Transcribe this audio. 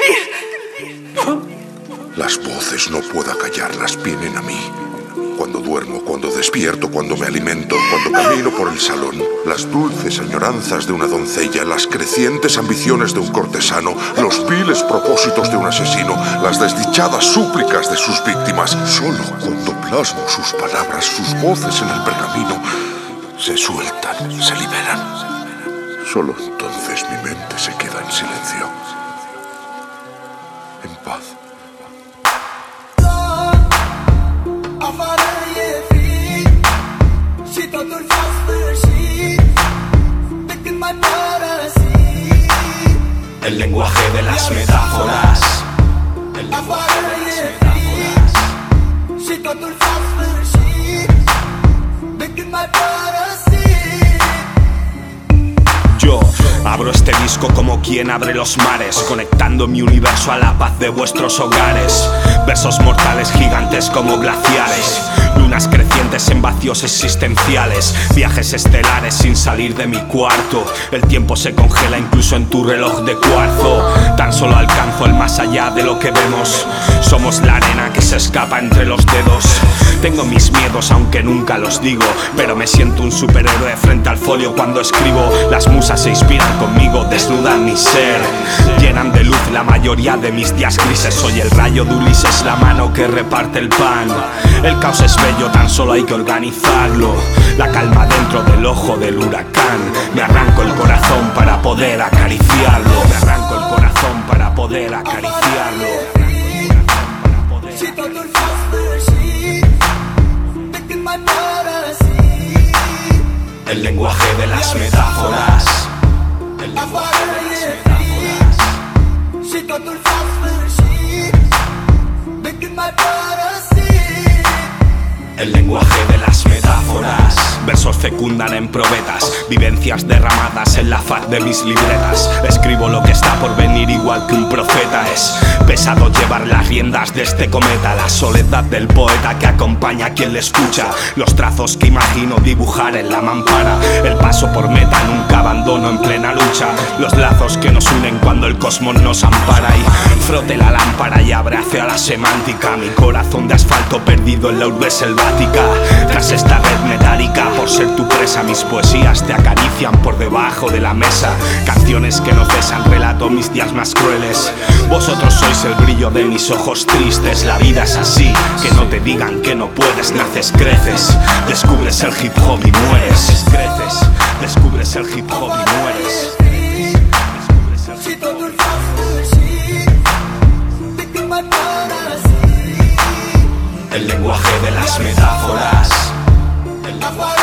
Las voces no puedo callarlas, vienen a mí. Cuando duermo, cuando despierto, cuando me alimento, cuando camino por el salón, las dulces añoranzas de una doncella, las crecientes ambiciones de un cortesano, los viles propósitos de un asesino, las desdichadas súplicas de sus víctimas. Solo cuando plasmo sus palabras, sus voces en el pergamino, se sueltan, se liberan. Solo entonces mi mente se queda en silencio, en paz. El lenguaje de las metáforas. El lenguaje de las Yo abro este disco como quien abre los mares, conectando mi universo a la paz de vuestros hogares. Versos mortales gigantes como glaciares, lunas crecientes en vacíos existenciales, viajes estelares sin salir de mi cuarto. El tiempo se congela incluso en tu reloj de cuarzo. Tan solo alcanzo el más allá de lo que vemos. Somos la arena que se escapa entre los dedos. Tengo mis miedos aunque nunca los digo, pero me siento un superhéroe frente al folio cuando escribo. Las musas se inspiran conmigo, desnudan mi ser, llenan de luz la mayoría de mis días grises. Soy el rayo de Ulises, la mano que reparte el pan. El caos es bello, tan solo hay que organizarlo. La calma dentro del ojo del huracán. Me arranco el corazón para poder acariciarlo. Me arranco el corazón para poder acariciarlo. El lenguaje de las metáforas. El lenguaje de las metáforas. El lenguaje de las metáforas. Versos fecundan en probetas, vivencias derramadas en la faz de mis libretas. Escribo lo que está por venir igual que un profeta. Es pesado llevar las riendas de este cometa, la soledad del poeta que acompaña a quien le escucha, los trazos que imagino dibujar en la mampara, el paso por meta, nunca abandono en plena lucha, los lazos que nos unen cuando el cosmos nos ampara. Y frote la lámpara y abrace a la semántica, mi corazón de asfalto perdido en la urbe selvática. Tras esta red metálica, por ser tu presa, mis poesías te acarician por debajo de la mesa. Canciones que no cesan, relato mis días más crueles. Vosotros sois el brillo de mis ojos tristes. La vida es así, que no te digan que no puedes. Naces, creces, descubres el hip hop y mueres. Creces, descubres el hip hop y mueres. El lenguaje de las metáforas. El lenguaje